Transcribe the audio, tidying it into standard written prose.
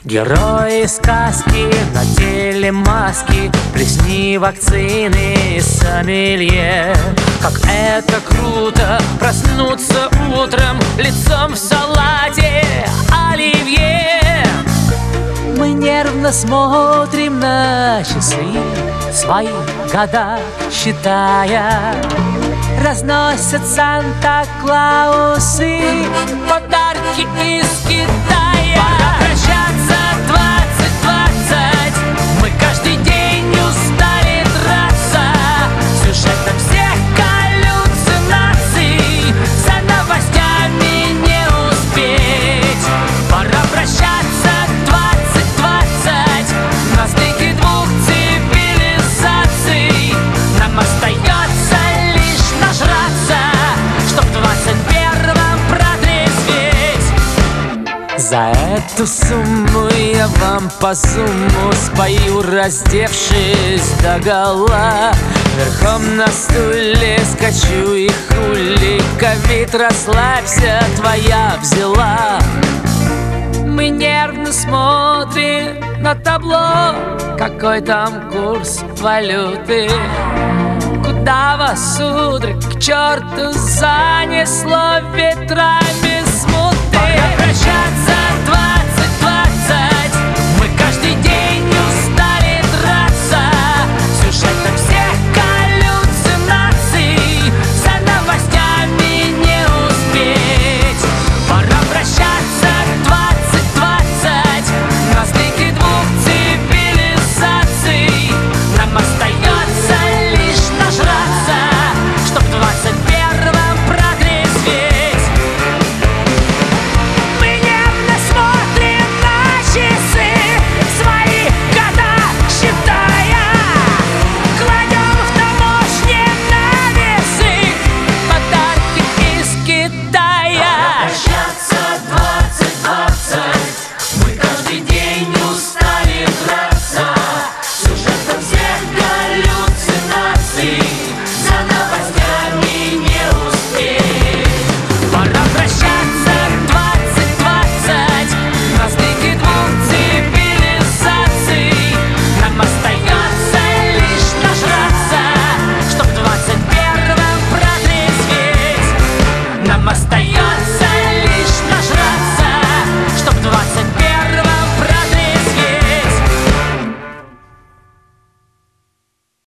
Герои сказки, на теле маски, плесни вакцины, сомелье. Как это круто проснуться утром лицом в салате оливье. Мы нервно смотрим на часы, свои года считая. Разносят Санта-Клаусы подарки из Китая. Пора прощаться, 2020. Мы каждый день устали драться сюжетом всех галлюцинаций. За новостями не успеть. Пора прощаться, 2020. На стыке двух цивилизаций нам остается лишь нажраться, чтоб в 21-м протрезветь. За эту сумму я вам по зуму спою, раздевшись догола. Верхом на стуле скачу и хули, ковид, расслабься, твоя взяла. Мы нервно смотрим на табло, какой там курс валюты. Куда вас, сударь, к черту занесло ветрами смуты? Пора прощаться,